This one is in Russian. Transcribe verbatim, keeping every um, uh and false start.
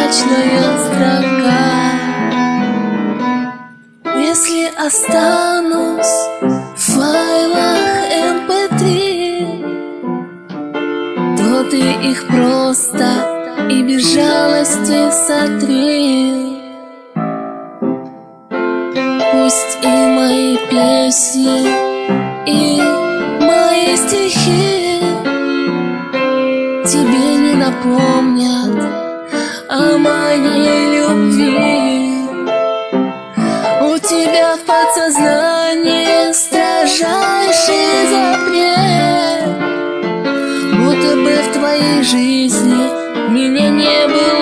удачная строка. Если останусь в файлах эм пэ три, то ты их просто и без жалости сотри. Пусть и мои песни, и мои стихи тебе не напомнят о моей любви. У тебя в подсознании строжайший запрет, будто бы в твоей жизни меня не было.